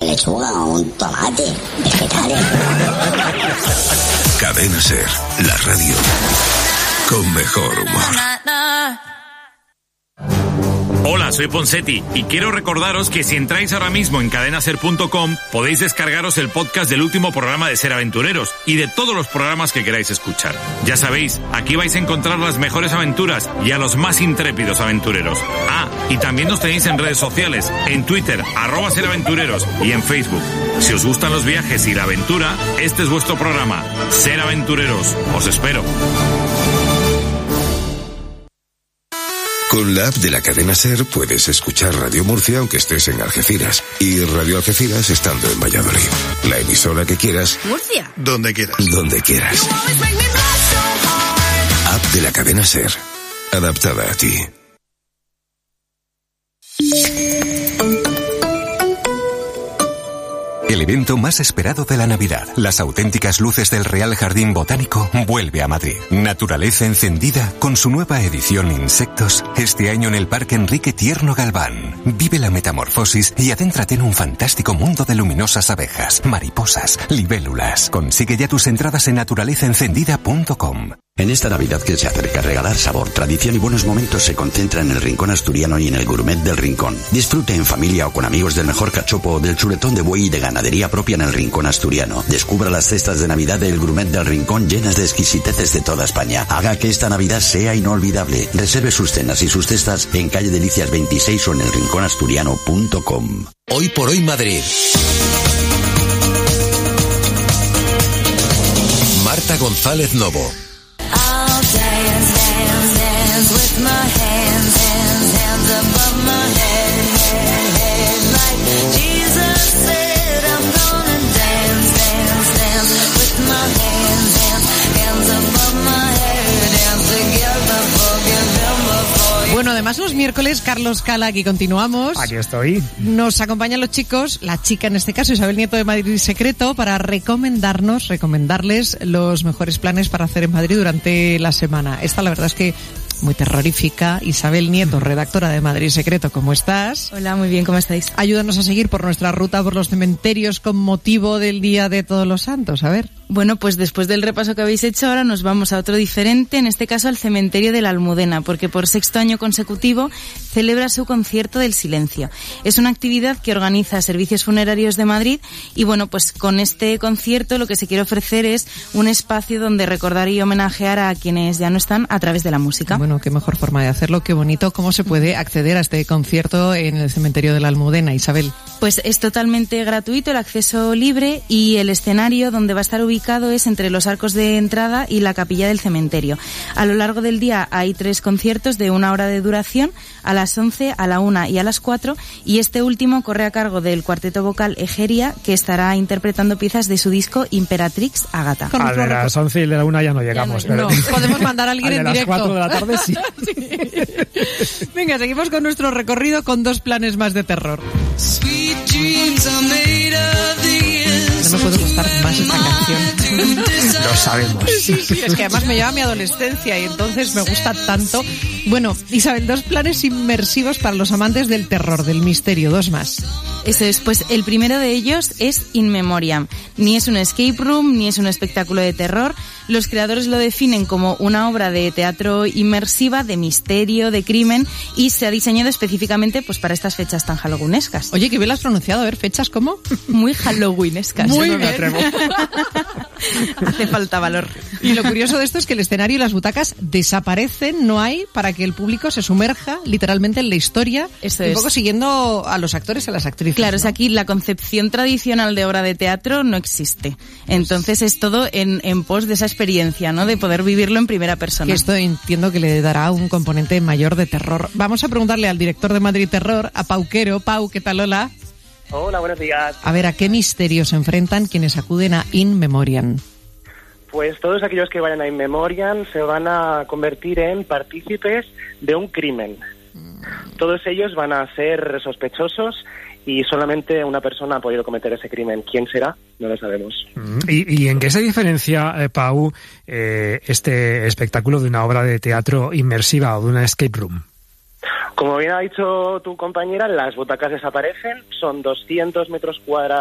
lechuga o un tomate, vegetales. Cadena Ser, la radio con mejor humor. Hola, soy Ponsetti y quiero recordaros que si entráis ahora mismo en cadenaser.com podéis descargaros el podcast del último programa de Ser Aventureros y de todos los programas que queráis escuchar. Ya sabéis, aquí vais a encontrar las mejores aventuras y a los más intrépidos aventureros. Ah, y también nos tenéis en redes sociales, en Twitter, @seraventureros y en Facebook. Si os gustan los viajes y la aventura, este es vuestro programa. Ser Aventureros. Os espero. Con la app de la cadena Ser puedes escuchar Radio Murcia aunque estés en Algeciras y Radio Algeciras estando en Valladolid. La emisora que quieras. Murcia. Donde quieras. Donde quieras. App de la cadena Ser. Adaptada a ti. El evento más esperado de la Navidad, las auténticas luces del Real Jardín Botánico, vuelve a Madrid. Naturaleza encendida con su nueva edición Insectos, este año en el Parque Enrique Tierno Galván. Vive la metamorfosis y adéntrate en un fantástico mundo de luminosas abejas, mariposas, libélulas. Consigue ya tus entradas en naturalezaencendida.com. En esta Navidad que se acerca, regalar sabor, tradición y buenos momentos se concentra en el Rincón Asturiano y en el Gourmet del Rincón. Disfrute en familia o con amigos del mejor cachopo o del chuletón de buey y de ganadería propia en el Rincón Asturiano. Descubra las cestas de Navidad del Gourmet del Rincón llenas de exquisiteces de toda España. Haga que esta Navidad sea inolvidable. Reserve sus cenas y sus cestas en calle Delicias 26 o en elrinconasturiano.com. Hoy por hoy Madrid. Marta González Novo. With my hands above my head, like Jesus said, I'm gonna dance with my hands above my head, dance together, forgive them before. Bueno, además los miércoles, Carlos Cala, aquí continuamos. Aquí estoy. Nos acompañan los chicos, la chica en este caso, Isabel Nieto de Madrid Secreto, para recomendarles los mejores planes para hacer en Madrid durante la semana. Esta la verdad es que muy terrorífica. Isabel Nieto, redactora de Madrid Secreto, ¿cómo estás? Hola, muy bien, ¿cómo estáis? Ayúdanos a seguir por nuestra ruta por los cementerios con motivo del Día de Todos los Santos, a ver. Bueno, pues después del repaso que habéis hecho, ahora nos vamos a otro diferente, en este caso al cementerio de la Almudena, porque por 6º año consecutivo celebra su concierto del silencio. Es una actividad que organiza Servicios Funerarios de Madrid y bueno, pues con este concierto lo que se quiere ofrecer es un espacio donde recordar y homenajear a quienes ya no están a través de la música. Bueno, qué mejor forma de hacerlo, qué bonito. ¿Cómo se puede acceder a este concierto en el cementerio de la Almudena, Isabel? Pues es totalmente gratuito, el acceso libre y el escenario donde va a estar ubicado es entre los arcos de entrada y la capilla del cementerio. A lo largo del día hay 3 conciertos de 1 hora de duración, a las 11, a la 1 y a las 4, y este último corre a cargo del cuarteto vocal Egeria, que estará interpretando piezas de su disco Imperatrix Agata. A de las 11 y de la 1 ya no llegamos. Ya no, pero... no, podemos mandar a alguien en directo. A las 4 de la tarde sí. Sí. Venga, seguimos con nuestro recorrido con 2 planes más de terror. No me puede gustar más esta canción. Lo sabemos. Sí, es que además me lleva a mi adolescencia y entonces me gusta tanto. Bueno, Isabel, 2 planes inmersivos para los amantes del terror, del misterio, 2 más. Eso es, pues el primero de ellos es In Memoriam. Ni es un escape room, ni es un espectáculo de terror. Los creadores lo definen como una obra de teatro inmersiva, de misterio, de crimen, y se ha diseñado específicamente pues para estas fechas tan halloweenescas. Oye, qué bien lo has pronunciado, a ver, ¿fechas cómo? Muy halloweenescas. Muy no bien. Me atrevo. Hace falta valor. Y lo curioso de esto es que el escenario y las butacas desaparecen, no hay, para que el público se sumerja literalmente en la historia, Eso un es. poco siguiendo a los actores y a las actrices. Claro, ¿no? es aquí la concepción tradicional de obra de teatro no existe. Entonces es todo en pos de esa experiencia, ¿no? De poder vivirlo en primera persona. Que esto entiendo que le dará un componente mayor de terror. Vamos a preguntarle al director de Madrid Terror, a Pau Quero. Pau, ¿qué tal? Hola. Hola, buenos días. A ver, ¿a qué misterios se enfrentan quienes acuden a In Memoriam? Pues todos aquellos que vayan a In Memoriam se van a convertir en partícipes de un crimen. Todos ellos van a ser sospechosos y solamente una persona ha podido cometer ese crimen. ¿Quién será? No lo sabemos. ¿Y en qué se diferencia, Pau, este espectáculo de una obra de teatro inmersiva o de una escape room? Como bien ha dicho tu compañera, las butacas desaparecen, son 200 metros cuadrados